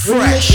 Fresh.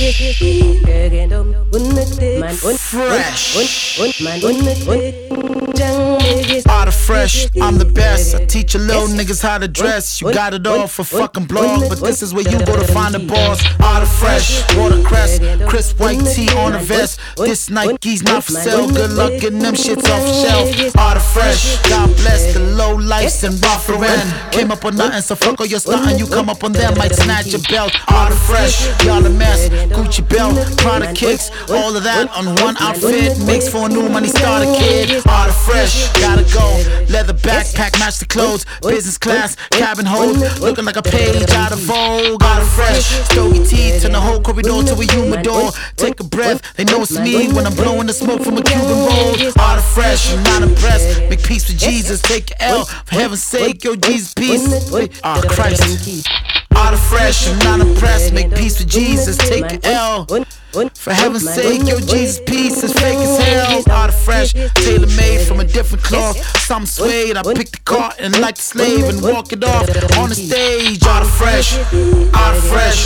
Out of fresh, I'm the best. I teach you little niggas how to dress. You got it all for fucking blog, but this is where you go to find the boss. Out of fresh, watercress, crisp white tee on a vest. This Nike's not for sale. Good luck getting them shits off the shelf. Out of fresh, God bless the low lifes and Ralph Lauren. Came up on nothing, so fuck all your stuntin'. You come up on them, might snatch your belt. Out of fresh, y'all a mess. Gucci belt, Prada kicks, all of that on one outfit. Makes for a new money starter kid. Out of fresh, gotta go. Leather backpack, match the clothes. Business class, cabin hold. Looking like a page out of Vogue. Out of fresh, stogie teeth, turn the whole corridor to a humidor. Take a breath, they know it's me when I'm blowing the smoke from a Cuban roll. Out of fresh, I'm not impressed. Make peace with Jesus, take your L. For heaven's sake, yo, Jesus, peace. Ah, Christ. Out of fresh, I'm not impressed. Make peace with Jesus, take your L. For heaven's sake, yo, Jesus, peace is fake as hell. Out of fresh, tailor made from a different cloth. Some suede, I pick the carton like the slave and walk it off on the stage. Out of fresh, out of fresh,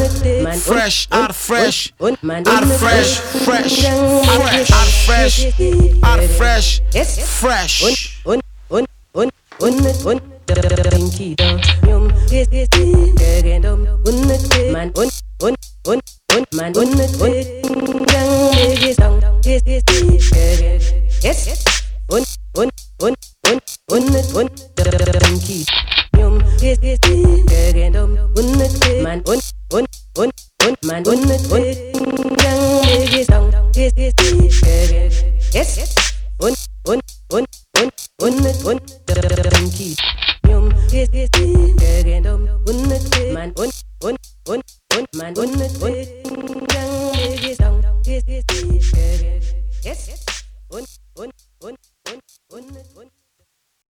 fresh, out of fresh, out of fresh, fresh, fresh, out of fresh, out of fresh, fresh. Yes.